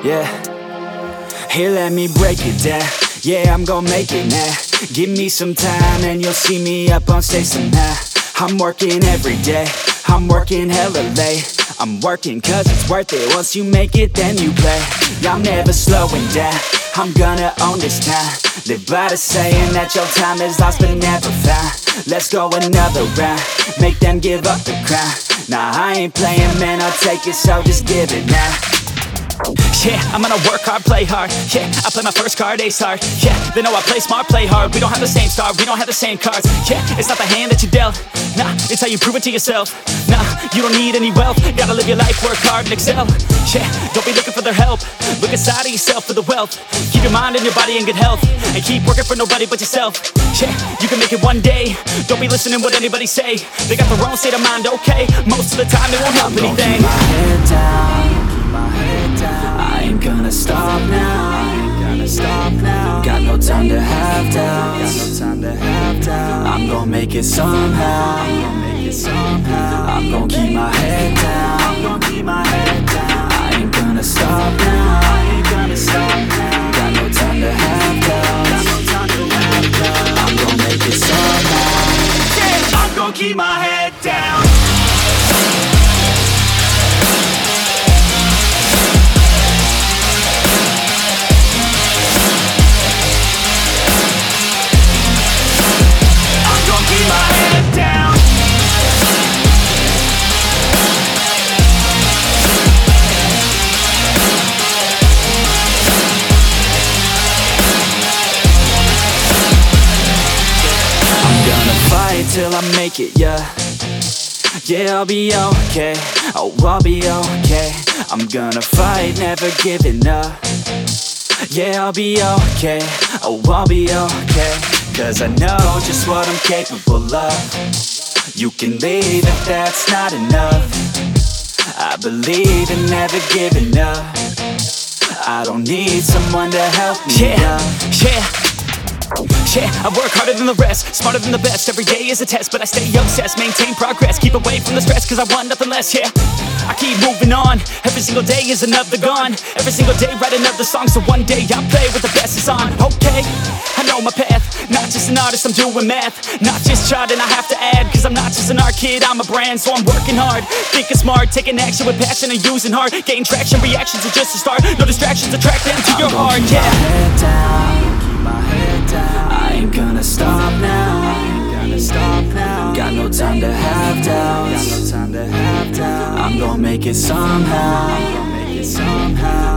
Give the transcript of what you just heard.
Yeah, here let me break it down. Yeah, I'm gon' make it now. Give me some time and you'll see me up on stage somehow. I'm working every day, I'm working hella late. I'm working cause it's worth it. Once you make it, then you play. I'm never slowing down, I'm gonna own this town. Live by the saying that your time is lost but never found. Let's go another round, make them give up the crown. Nah, I ain't playing, man, I'll take it, so just give it now. Yeah, I'm gonna work hard, play hard. Yeah, I play my first card, ace hard. Yeah, they know I play smart, play hard. We don't have the same star, we don't have the same cards. Yeah, it's not the hand that you dealt. Nah, it's how you prove it to yourself. Nah, you don't need any wealth. Gotta live your life, work hard and excel. Yeah, don't be looking for their help. Look inside of yourself for the wealth. Keep your mind and your body in good health. And keep working for nobody but yourself. Yeah, you can make it one day. Don't be listening what anybody say. They got their own state of mind, okay. Most of the time they won't help anything. Keep my head down, keep my head down. I ain't gonna stop now, I ain't gonna stop now. Got no time to have doubts, got no time to have doubts. I'm gon' make it somehow, I'm gon' make it somehow. I'm gon' keep my head down, I'm gon' keep my head down. I ain't gonna stop now, I ain't gonna stop now. Got no time to have doubts, got no time to have doubts. I'm gon' make it somehow. Yeah, I'm gon' keep my head down. Till I make it, yeah. Yeah, I'll be okay. Oh, I'll be okay. I'm gonna fight, never giving up. Yeah, I'll be okay. Oh, I'll be okay. Cause I know just what I'm capable of. You can leave if that's not enough. I believe in never giving up. I don't need someone to help me up. Yeah, I work harder than the rest, smarter than the best. Every day is a test, but I stay obsessed. Maintain progress, keep away from the stress, cause I want nothing less, yeah. I keep moving on, every single day is another gone. Every single day write another song, so one day I'll play with the best is on. Okay, I know my path, not just an artist, I'm doing math. Not just charting, I have to add, cause I'm not just an art kid, I'm a brand. So I'm working hard, thinking smart, taking action with passion and using heart. Getting traction, reactions are just a start. No distractions, attract them to your heart, yeah. Head down, keep my head down. I ain't gonna stop now, I ain't gonna stop now. Got no time to have doubts, got no time to have doubts. I'm gon' make it somehow, I'm gon' make it somehow.